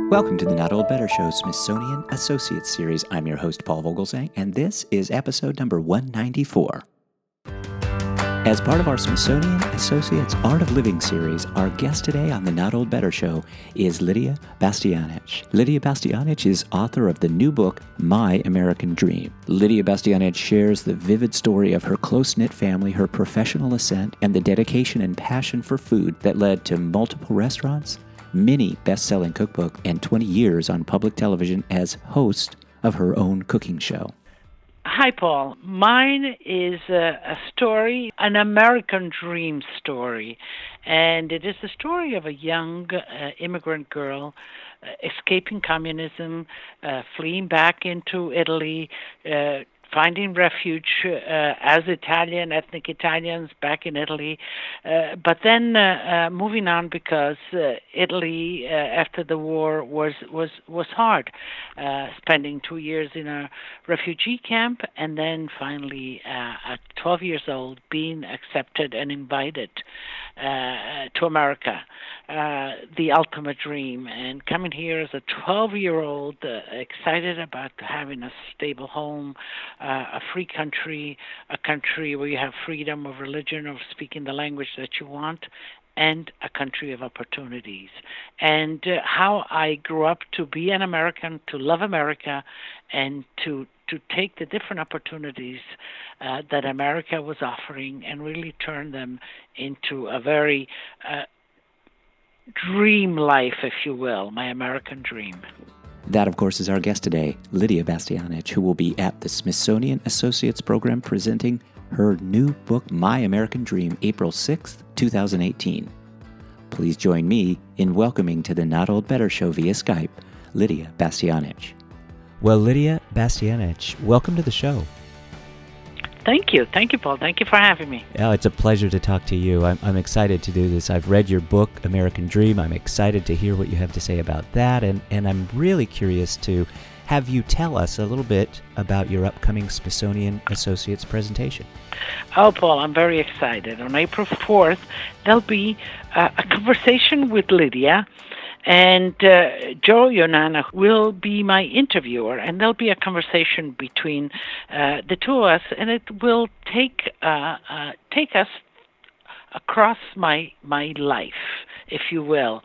Welcome to the Not Old Better Show Smithsonian Associates Series. I'm your host, Paul Vogelsang, and this is episode number 194. As part of our Smithsonian Associates Art of Living series, our guest today on the Not Old Better Show is Lidia Bastianich. Lidia Bastianich is author of the new book, My American Dream. Lidia Bastianich shares the vivid story of her close-knit family, her professional ascent, and the dedication and passion for food that led to multiple restaurants, many best-selling cookbook, and 20 years on public television as host of her own cooking show. Hi, Paul. Mine is a story, an American dream story, and it is the story of a young immigrant girl escaping communism, fleeing back into Italy, finding refuge as ethnic Italians back in Italy, but then moving on because Italy after the war was hard, spending 2 years in a refugee camp, and then finally at 12 years old being accepted and invited to America, the ultimate dream, and coming here as a 12-year-old, excited about having a stable home, a free country, a country where you have freedom of religion, of speaking the language that you want, and a country of opportunities. And how I grew up to be an American, to love America, and to take the different opportunities that America was offering and really turn them into a very dream life, if you will, my American dream. That, of course, is our guest today, Lidia Bastianich, who will be at the Smithsonian Associates Program presenting her new book, My American Dream, April 6th, 2018. Please join me in welcoming to the Not Old Better Show via Skype, Lidia Bastianich. Well, Lidia Bastianich, welcome to the show. Thank you, Paul. Thank you for having me. Oh, it's a pleasure to talk to you. I'm excited to do this. I've read your book, American Dream. I'm excited to hear what you have to say about that, and I'm really curious to have you tell us a little bit about your upcoming Smithsonian Associates presentation. Oh, Paul, I'm very excited. On April 4th, there'll be a conversation with Lidia, and Joe Yonana will be my interviewer, and there'll be a conversation between the two of us, and it will take us across my life, if you will.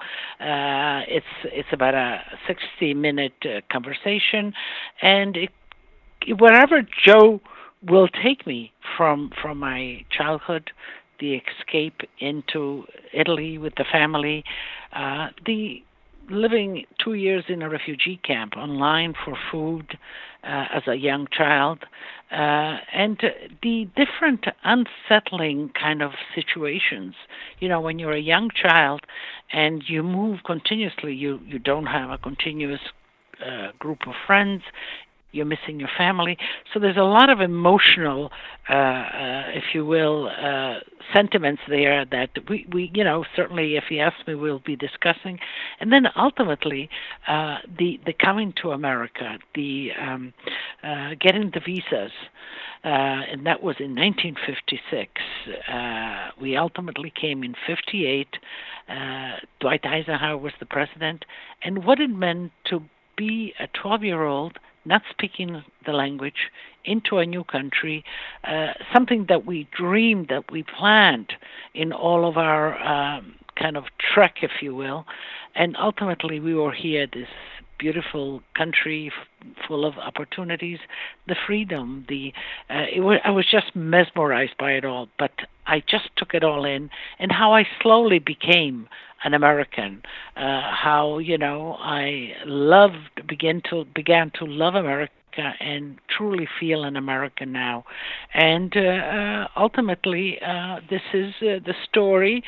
It's about a 60-minute conversation, and wherever Joe will take me from my childhood, the escape into Italy with the family, the living 2 years in a refugee camp online for food as a young child, and the different unsettling kind of situations. You know, when you're a young child and you move continuously, you don't have a continuous group of friends. You're missing your family. So there's a lot of emotional, if you will, sentiments there that we certainly, if you ask me, we'll be discussing. And then ultimately, the coming to America, the getting the visas, and that was in 1956. We ultimately came in 58. Dwight Eisenhower was the president. And what it meant to be a 12-year-old not speaking the language, into a new country, something that we dreamed, that we planned in all of our kind of trek, if you will. And ultimately we were here, this beautiful country full of opportunities, the freedom, I was just mesmerized by it all, but I just took it all in, and how I slowly became an American, how, I began to love America and truly feel an American now. And ultimately, this is the story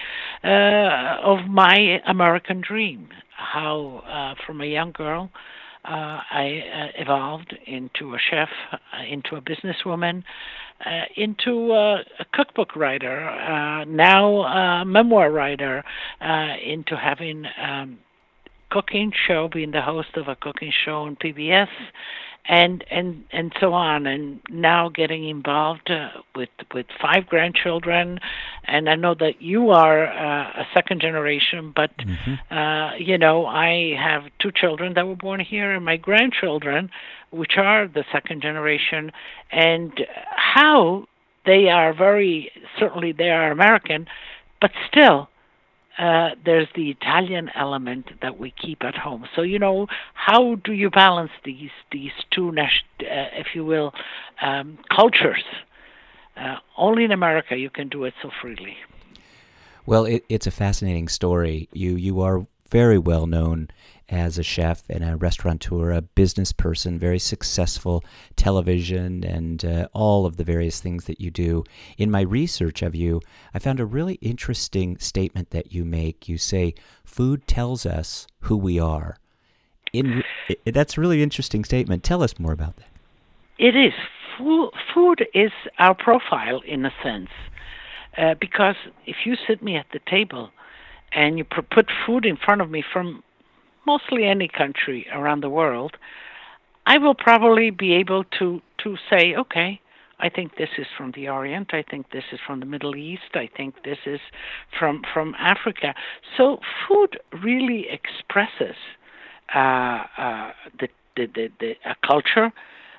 of my American dream, how from a young girl, I evolved into a chef, into a businesswoman, into a cookbook writer, now a memoir writer, into having cooking show, being the host of a cooking show on PBS, and so on. And now getting involved with 5 grandchildren, and I know that you are a second generation, but I have 2 children that were born here, and my grandchildren, which are the second generation, and how they are certainly they are American, but still there's the Italian element that we keep at home. So, how do you balance these two, if you will, cultures? Only in America you can do it so freely. Well, it's a fascinating story. You are very well known as a chef and a restaurateur, a business person, very successful, television, and all of the various things that you do. In my research of you, I found a really interesting statement that you make. You say, food tells us who we are. That's a really interesting statement. Tell us more about that. It is. Food is our profile, in a sense, because if you sit me at the table and you put food in front of me from mostly any country around the world, I will probably be able to say, okay, I think this is from the Orient, I think this is from the Middle East, I think this is from Africa. So food really expresses a culture,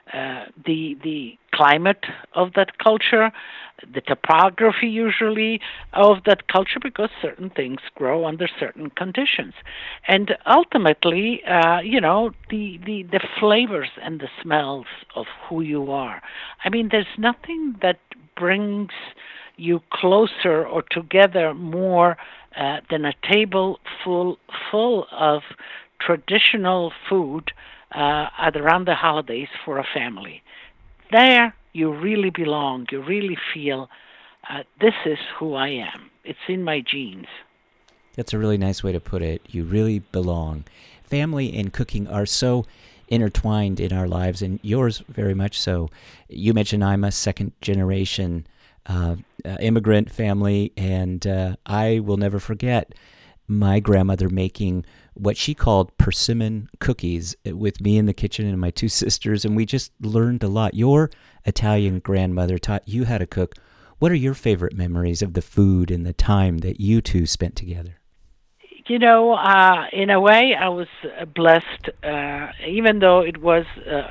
the climate of that culture, the topography usually of that culture, because certain things grow under certain conditions, and ultimately, the flavors and the smells of who you are. I mean, there's nothing that brings you closer or together more than a table full of traditional food around the holidays for a family. There you really belong. You really feel, this is who I am. It's in my genes. That's a really nice way to put it. You really belong. Family and cooking are so intertwined in our lives, and yours very much so. You mentioned I'm a second-generation immigrant family, and I will never forget my grandmother making what she called persimmon cookies with me in the kitchen and my 2 sisters, and we just learned a lot. Your Italian grandmother taught you how to cook. What are your favorite memories of the food and the time that you two spent together? In a way, I was blessed, even though it was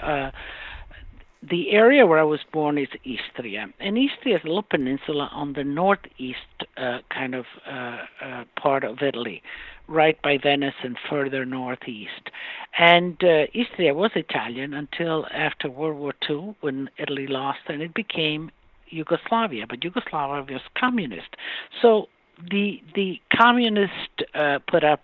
the area where I was born is Istria, and Istria is a little peninsula on the northeast part of Italy, right by Venice and further northeast. And Istria was Italian until after World War II, when Italy lost, and it became Yugoslavia. But Yugoslavia was communist, so the communists put up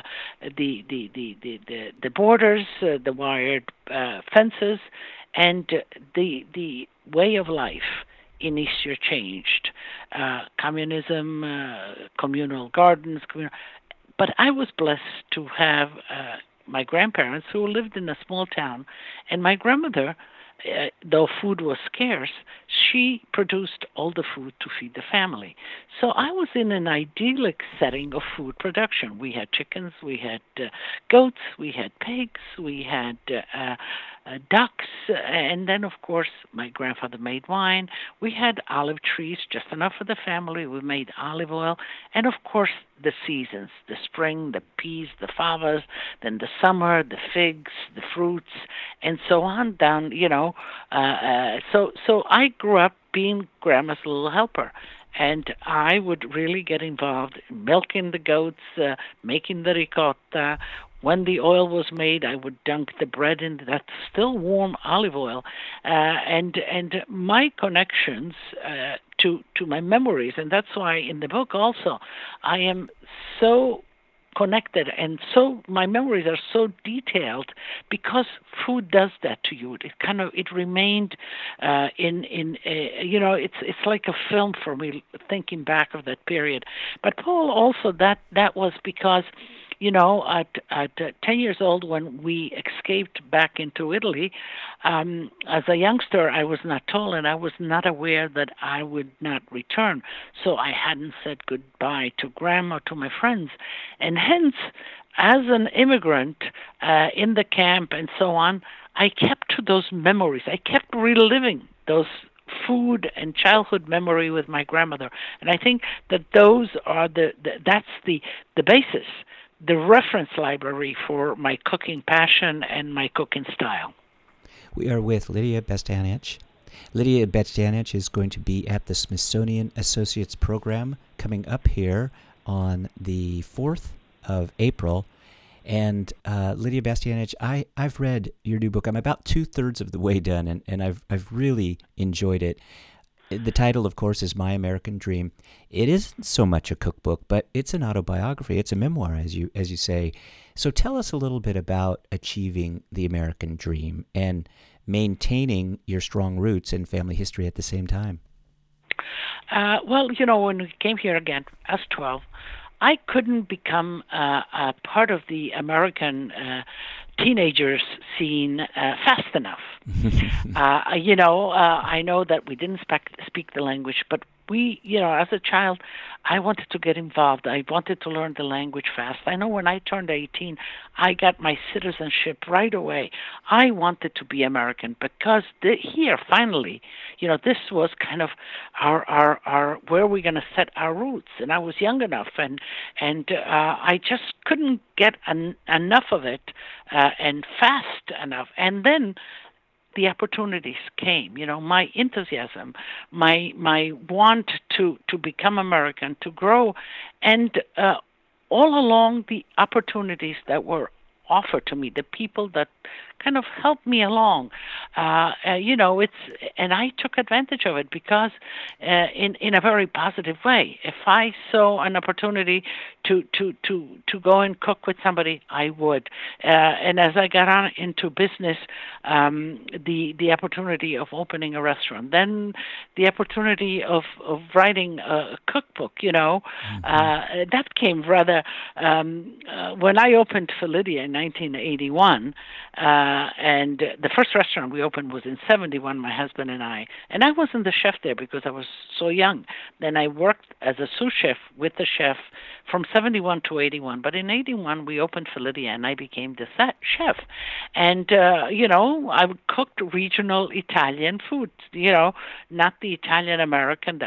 the borders, the wired fences, and the way of life in Istria changed. Communism, communal gardens, but I was blessed to have my grandparents who lived in a small town, and my grandmother, though food was scarce, she produced all the food to feed the family. So I was in an idyllic setting of food production. We had chickens, we had goats, we had pigs, we had ducks, and then, of course, my grandfather made wine. We had olive trees, just enough for the family. We made olive oil, and, of course, the seasons, the spring, the peas, the favas, then the summer, the figs, the fruits, and so on down, So I grew up being Grandma's little helper. And I would really get involved in milking the goats, making the ricotta. When the oil was made, I would dunk the bread in that still warm olive oil. And my connections to my memories, and that's why in the book also I am so connected, and so my memories are so detailed because food does that to you. It remained it's like a film for me, thinking back of that period. But Paul, also that was because at 10 years old, when we escaped back into Italy, as a youngster, I was not told, and I was not aware that I would not return. So I hadn't said goodbye to Grandma, to my friends. And hence, as an immigrant, in the camp and so on, I kept to those memories. I kept reliving those food and childhood memory with my grandmother, and I think that those are that's the basis, the reference library for my cooking passion and my cooking style. We are with Lydia Bastianich. Lydia Bastianich is going to be at the Smithsonian Associates Program coming up here on the 4th of April. And Lydia Bastianich, I've read your new book. I'm about 2/3 of the way done, and I've really enjoyed it. The title, of course, is My American Dream. It isn't so much a cookbook, but it's an autobiography. It's a memoir, as you say. So tell us a little bit about achieving the American dream and maintaining your strong roots and family history at the same time. Well, when we came here again, I was 12. I couldn't become a part of the American teenagers scene fast enough. I know that we didn't speak the language, but we, as a child, I wanted to get involved. I wanted to learn the language fast. I know when I turned 18, I got my citizenship right away. I wanted to be American because here, finally, this was kind of our where we're going to set our roots. And I was young enough, and I just couldn't get enough of it and fast enough. And then the opportunities came. My enthusiasm, my want to become American, to grow, and all along the opportunities that were offered to me, the people that kind of helped me along, and I took advantage of it because in a very positive way. If I saw an opportunity to go and cook with somebody, I would. And as I got on into business, the opportunity of opening a restaurant, then the opportunity of writing a cookbook, that came rather when I opened for Lydia in 1981. And the first restaurant we opened was in 71, my husband and I. And I wasn't the chef there because I was so young. Then I worked as a sous chef with the chef from 71 to 81. But in 81, we opened for Lydia, and I became the chef. And, I cooked regional Italian food, not the Italian-American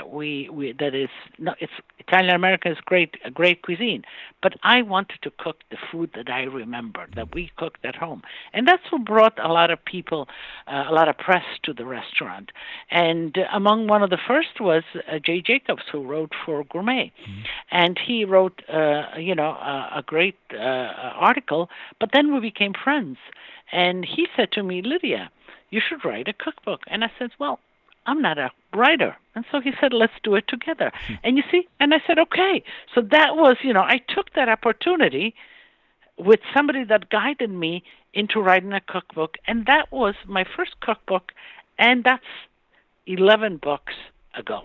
it's Italian-American is a great cuisine. But I wanted to cook the food that I remember, that we cooked at home. And that's what brought a lot of people, a lot of press to the restaurant. And among one of the first was Jay Jacobs, who wrote for Gourmet. Mm-hmm. And he wrote, a great article, but then we became friends. And he said to me, Lydia, you should write a cookbook. And I said, well, I'm not a writer. And so he said, let's do it together. And you see, and I said, okay. So that was, I took that opportunity with somebody that guided me into writing a cookbook. And that was my first cookbook. And that's 11 books ago.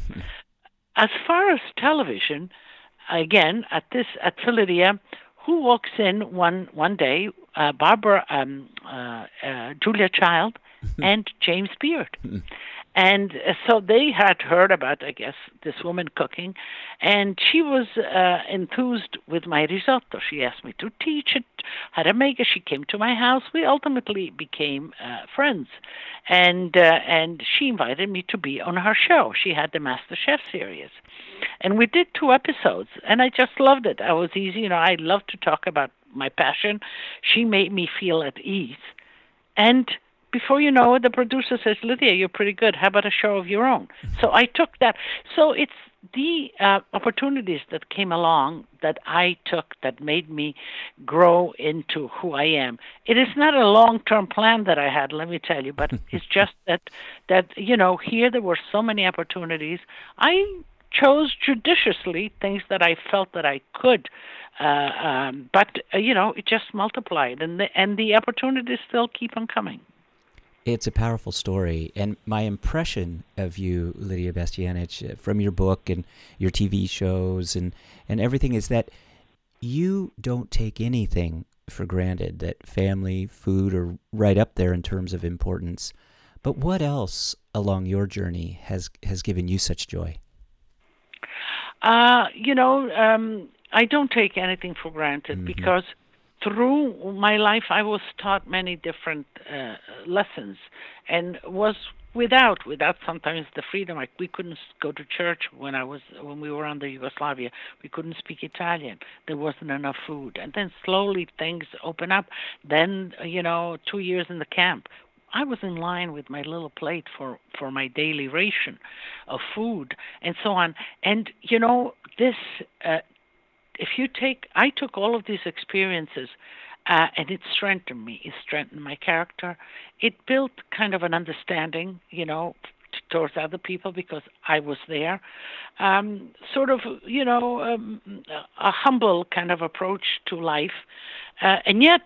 As far as television, again, at Lydia, who walks in one day, Barbara, Julia Child, and James Beard. And so they had heard about, I guess, this woman cooking, and she was enthused with my risotto. She asked me to teach it, how to make it. She came to my house. We ultimately became friends, and she invited me to be on her show. She had the MasterChef series, and we did 2 episodes, and I just loved it. I was easy, I love to talk about my passion. She made me feel at ease, and before you know it, the producer says, Lydia, you're pretty good. How about a show of your own? So I took that. So it's the opportunities that came along that I took that made me grow into who I am. It is not a long-term plan that I had, let me tell you, but it's just that here there were so many opportunities. I chose judiciously things that I felt that I could, but it just multiplied, and the opportunities still keep on coming. It's a powerful story, and my impression of you, Lydia Bastianich, from your book and your TV shows and everything is that you don't take anything for granted, that family, food are right up there in terms of importance. But what else along your journey has given you such joy? I don't take anything for granted because through my life, I was taught many different lessons, and was without sometimes the freedom. Like, we couldn't go to church when we were under Yugoslavia. We couldn't speak Italian. There wasn't enough food, and then slowly things open up. Then 2 years in the camp, I was in line with my little plate for my daily ration of food and so on. And this. I took all of these experiences, and it strengthened me. It strengthened my character. It built kind of an understanding, towards other people because I was there. Sort of, a humble kind of approach to life, and yet,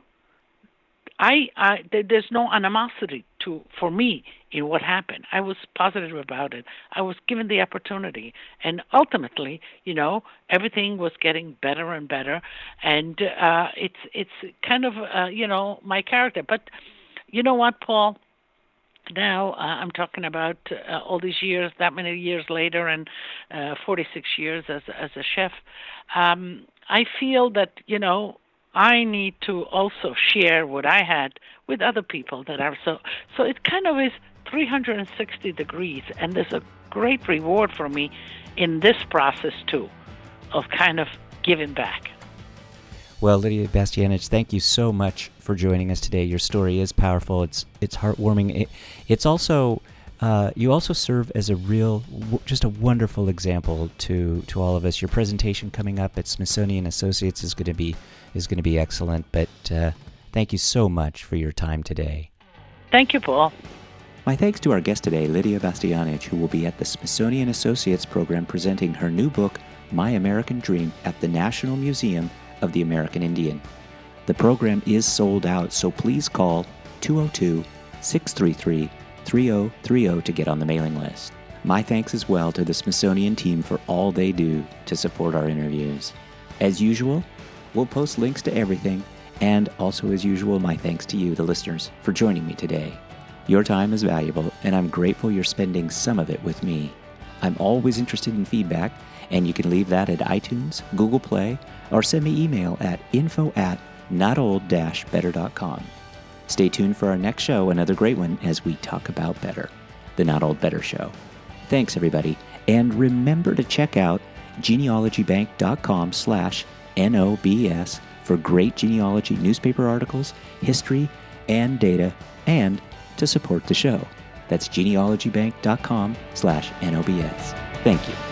there's no animosity for me in what happened. I was positive about it. I was given the opportunity, and ultimately, everything was getting better and better. And it's kind of my character. But you know what, Paul? Now I'm talking about all these years, that many years later, and 46 years as a chef. I feel that I need to also share what I had with other people that are so it kind of is 360 degrees, and there's a great reward for me in this process too, of kind of giving back. Well, Lidia Bastianich, thank you so much for joining us today. Your story is powerful. It's heartwarming. It's also you also serve as just a wonderful example to all of us. Your presentation coming up at Smithsonian Associates is going to be excellent. But thank you so much for your time today. Thank you, Paul. My thanks to our guest today, Lidia Bastianich, who will be at the Smithsonian Associates program presenting her new book, My American Dream, at the National Museum of the American Indian. The program is sold out, so please call 202-633-3030 to get on the mailing list. My thanks as well to the Smithsonian team for all they do to support our interviews. As usual, we'll post links to everything, and also as usual, my thanks to you, the listeners, for joining me today. Your time is valuable, and I'm grateful you're spending some of it with me. I'm always interested in feedback, and you can leave that at iTunes, Google Play, or send me email at info@notold-better.com. Stay tuned for our next show, another great one, as we talk about better, the Not Old Better Show. Thanks, everybody, and remember to check out genealogybank.com/NOBS for great genealogy newspaper articles, history, and data, and to support the show. That's genealogybank.com/NOBS. Thank you.